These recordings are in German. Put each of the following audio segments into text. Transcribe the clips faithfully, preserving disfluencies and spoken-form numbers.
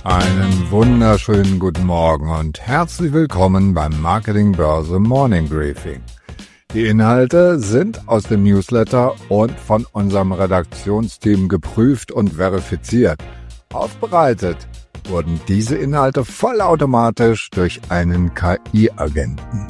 Einen wunderschönen guten Morgen und herzlich willkommen beim Marketingbörse Morning Briefing. Die Inhalte sind aus dem Newsletter und von unserem Redaktionsteam geprüft und verifiziert. Aufbereitet wurden diese Inhalte vollautomatisch durch einen K I-Agenten.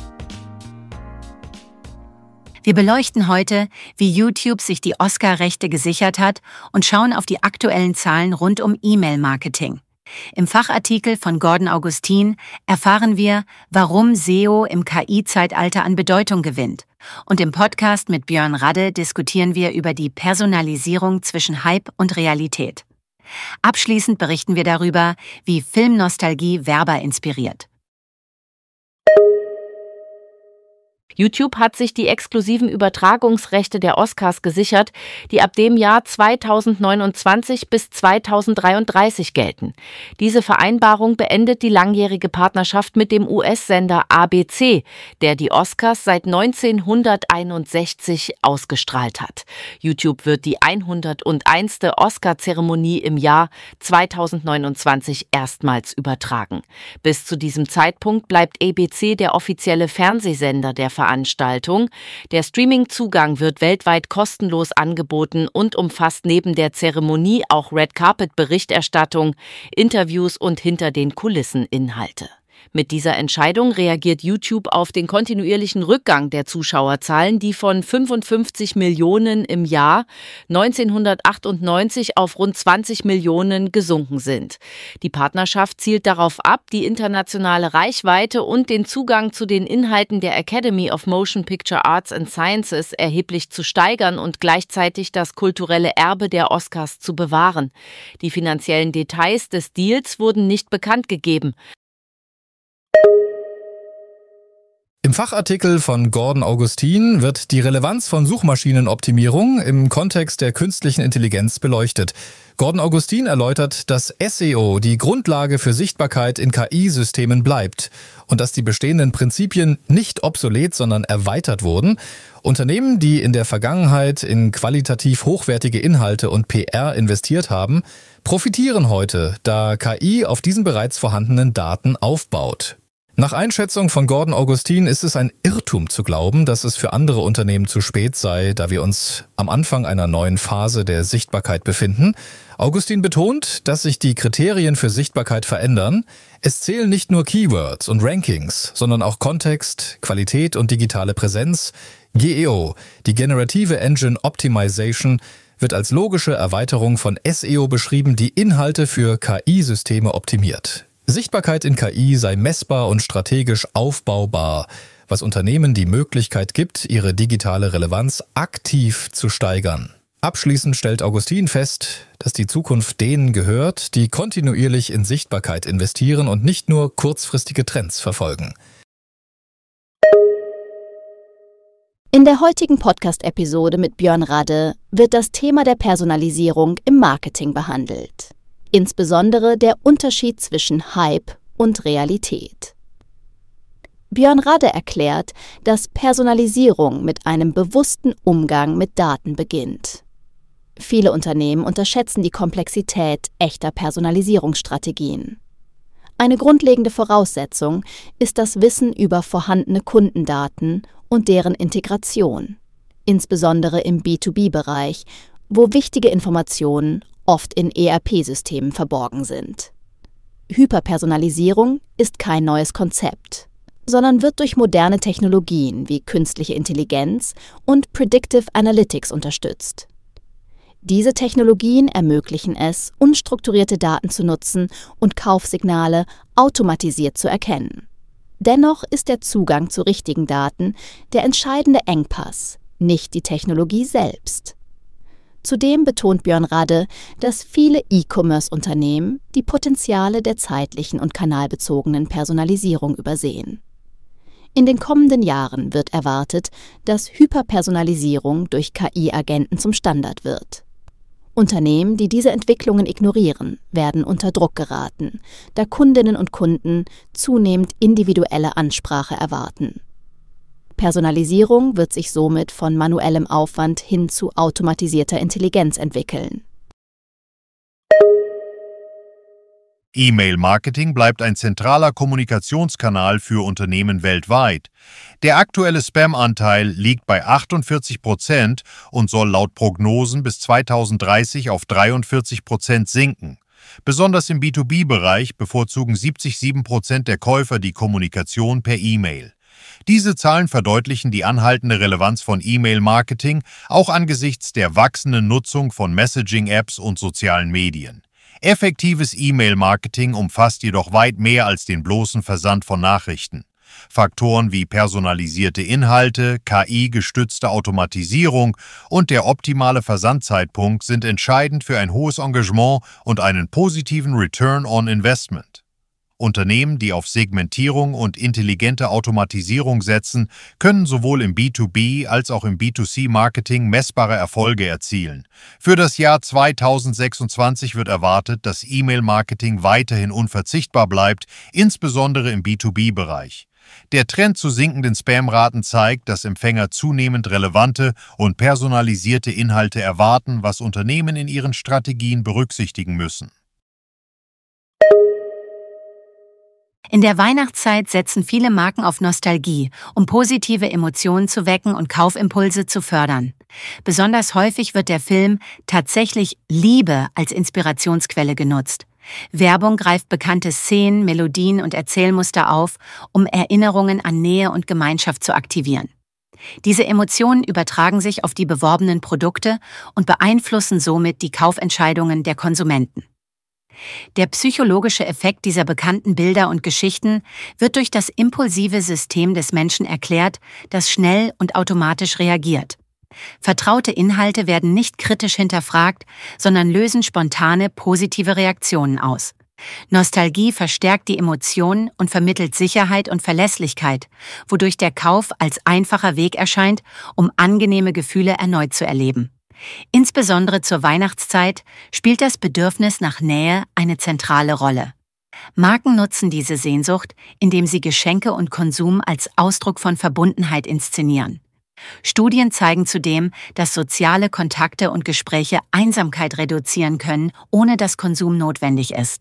Wir beleuchten heute, wie YouTube sich die Oscar-Rechte gesichert hat und schauen auf die aktuellen Zahlen rund um E-Mail-Marketing. Im Fachartikel von Gordon Augustin erfahren wir, warum S E O im K I-Zeitalter an Bedeutung gewinnt. Und im Podcast mit Björn Radde diskutieren wir über die Personalisierung zwischen Hype und Realität. Abschließend berichten wir darüber, wie Filmnostalgie Werber inspiriert. YouTube hat sich die exklusiven Übertragungsrechte der Oscars gesichert, die ab dem Jahr zweitausendneunundzwanzig bis zweitausenddreiunddreißig gelten. Diese Vereinbarung beendet die langjährige Partnerschaft mit dem U S-Sender A B C, der die Oscars seit neunzehnhunderteinundsechzig ausgestrahlt hat. YouTube wird die hundertundeinste Oscar-Zeremonie im Jahr zweitausendneunundzwanzig erstmals übertragen. Bis zu diesem Zeitpunkt bleibt A B C der offizielle Fernsehsender der Veranstaltung. Veranstaltung. Der Streaming-Zugang wird weltweit kostenlos angeboten und umfasst neben der Zeremonie auch Red-Carpet-Berichterstattung, Interviews und Hinter-den-Kulissen-Inhalte. Mit dieser Entscheidung reagiert YouTube auf den kontinuierlichen Rückgang der Zuschauerzahlen, die von fünfundfünfzig Millionen im Jahr neunzehnhundertachtundneunzig auf rund zwanzig Millionen gesunken sind. Die Partnerschaft zielt darauf ab, die internationale Reichweite und den Zugang zu den Inhalten der Academy of Motion Picture Arts and Sciences erheblich zu steigern und gleichzeitig das kulturelle Erbe der Oscars zu bewahren. Die finanziellen Details des Deals wurden nicht bekannt gegeben. Im Fachartikel von Gordon Augustin wird die Relevanz von Suchmaschinenoptimierung im Kontext der künstlichen Intelligenz beleuchtet. Gordon Augustin erläutert, dass S E O die Grundlage für Sichtbarkeit in K I-Systemen bleibt und dass die bestehenden Prinzipien nicht obsolet, sondern erweitert wurden. Unternehmen, die in der Vergangenheit in qualitativ hochwertige Inhalte und P R investiert haben, profitieren heute, da K I auf diesen bereits vorhandenen Daten aufbaut. Nach Einschätzung von Gordon Augustin ist es ein Irrtum zu glauben, dass es für andere Unternehmen zu spät sei, da wir uns am Anfang einer neuen Phase der Sichtbarkeit befinden. Augustin betont, dass sich die Kriterien für Sichtbarkeit verändern. Es zählen nicht nur Keywords und Rankings, sondern auch Kontext, Qualität und digitale Präsenz. G E O, die Generative Engine Optimization, wird als logische Erweiterung von S E O beschrieben, die Inhalte für K I-Systeme optimiert. Sichtbarkeit in K I sei messbar und strategisch aufbaubar, was Unternehmen die Möglichkeit gibt, ihre digitale Relevanz aktiv zu steigern. Abschließend stellt Augustin fest, dass die Zukunft denen gehört, die kontinuierlich in Sichtbarkeit investieren und nicht nur kurzfristige Trends verfolgen. In der heutigen Podcast-Episode mit Björn Radde wird das Thema der Personalisierung im Marketing behandelt. Insbesondere der Unterschied zwischen Hype und Realität. Björn Radde erklärt, dass Personalisierung mit einem bewussten Umgang mit Daten beginnt. Viele Unternehmen unterschätzen die Komplexität echter Personalisierungsstrategien. Eine grundlegende Voraussetzung ist das Wissen über vorhandene Kundendaten und deren Integration, insbesondere im B zwei B-Bereich, wo wichtige Informationen oft in E R P-Systemen verborgen sind. Hyperpersonalisierung ist kein neues Konzept, sondern wird durch moderne Technologien wie künstliche Intelligenz und Predictive Analytics unterstützt. Diese Technologien ermöglichen es, unstrukturierte Daten zu nutzen und Kaufsignale automatisiert zu erkennen. Dennoch ist der Zugang zu richtigen Daten der entscheidende Engpass, nicht die Technologie selbst. Zudem betont Björn Radde, dass viele E-Commerce-Unternehmen die Potenziale der zeitlichen und kanalbezogenen Personalisierung übersehen. In den kommenden Jahren wird erwartet, dass Hyperpersonalisierung durch K I-Agenten zum Standard wird. Unternehmen, die diese Entwicklungen ignorieren, werden unter Druck geraten, da Kundinnen und Kunden zunehmend individuelle Ansprache erwarten. Personalisierung wird sich somit von manuellem Aufwand hin zu automatisierter Intelligenz entwickeln. E-Mail-Marketing bleibt ein zentraler Kommunikationskanal für Unternehmen weltweit. Der aktuelle Spam-Anteil liegt bei achtundvierzig Prozent und soll laut Prognosen bis zweitausenddreißig auf dreiundvierzig Prozent sinken. Besonders im B zwei B-Bereich bevorzugen siebzig Komma sieben Prozent der Käufer die Kommunikation per E-Mail. Diese Zahlen verdeutlichen die anhaltende Relevanz von E-Mail-Marketing, auch angesichts der wachsenden Nutzung von Messaging-Apps und sozialen Medien. Effektives E-Mail-Marketing umfasst jedoch weit mehr als den bloßen Versand von Nachrichten. Faktoren wie personalisierte Inhalte, K I-gestützte Automatisierung und der optimale Versandzeitpunkt sind entscheidend für ein hohes Engagement und einen positiven Return on Investment. Unternehmen, die auf Segmentierung und intelligente Automatisierung setzen, können sowohl im B zwei B als auch im B zwei C-Marketing messbare Erfolge erzielen. Für das Jahr zweitausendsechsundzwanzig wird erwartet, dass E-Mail-Marketing weiterhin unverzichtbar bleibt, insbesondere im B zwei B-Bereich. Der Trend zu sinkenden Spam-Raten zeigt, dass Empfänger zunehmend relevante und personalisierte Inhalte erwarten, was Unternehmen in ihren Strategien berücksichtigen müssen. In der Weihnachtszeit setzen viele Marken auf Nostalgie, um positive Emotionen zu wecken und Kaufimpulse zu fördern. Besonders häufig wird der Film Tatsächlich Liebe als Inspirationsquelle genutzt. Werbung greift bekannte Szenen, Melodien und Erzählmuster auf, um Erinnerungen an Nähe und Gemeinschaft zu aktivieren. Diese Emotionen übertragen sich auf die beworbenen Produkte und beeinflussen somit die Kaufentscheidungen der Konsumenten. Der psychologische Effekt dieser bekannten Bilder und Geschichten wird durch das impulsive System des Menschen erklärt, das schnell und automatisch reagiert. Vertraute Inhalte werden nicht kritisch hinterfragt, sondern lösen spontane, positive Reaktionen aus. Nostalgie verstärkt die Emotionen und vermittelt Sicherheit und Verlässlichkeit, wodurch der Kauf als einfacher Weg erscheint, um angenehme Gefühle erneut zu erleben. Insbesondere zur Weihnachtszeit spielt das Bedürfnis nach Nähe eine zentrale Rolle. Marken nutzen diese Sehnsucht, indem sie Geschenke und Konsum als Ausdruck von Verbundenheit inszenieren. Studien zeigen zudem, dass soziale Kontakte und Gespräche Einsamkeit reduzieren können, ohne dass Konsum notwendig ist.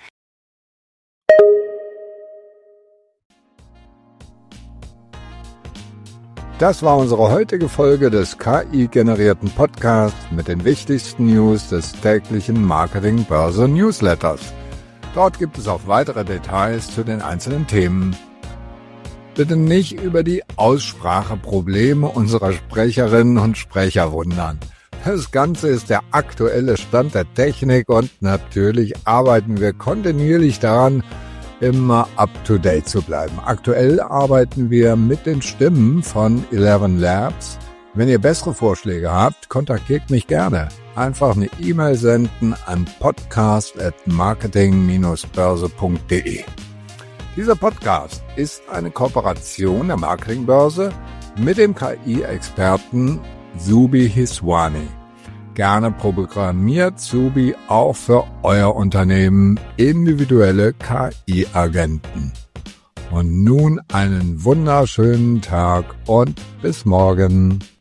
Das war unsere heutige Folge des K I-generierten Podcasts mit den wichtigsten News des täglichen Marketing-Börse-Newsletters. Dort gibt es auch weitere Details zu den einzelnen Themen. Bitte nicht über die Ausspracheprobleme unserer Sprecherinnen und Sprecher wundern. Das Ganze ist der aktuelle Stand der Technik und natürlich arbeiten wir kontinuierlich daran, immer up-to-date zu bleiben. Aktuell arbeiten wir mit den Stimmen von Eleven Labs. Wenn ihr bessere Vorschläge habt, kontaktiert mich gerne. Einfach eine E-Mail senden an podcast at marketing dash börse punkt de. Dieser Podcast ist eine Kooperation der Marketingbörse mit dem K I-Experten Zubi Hiswani. Gerne programmiert Zubi auch für euer Unternehmen individuelle K I-Agenten. Und nun einen wunderschönen Tag und bis morgen.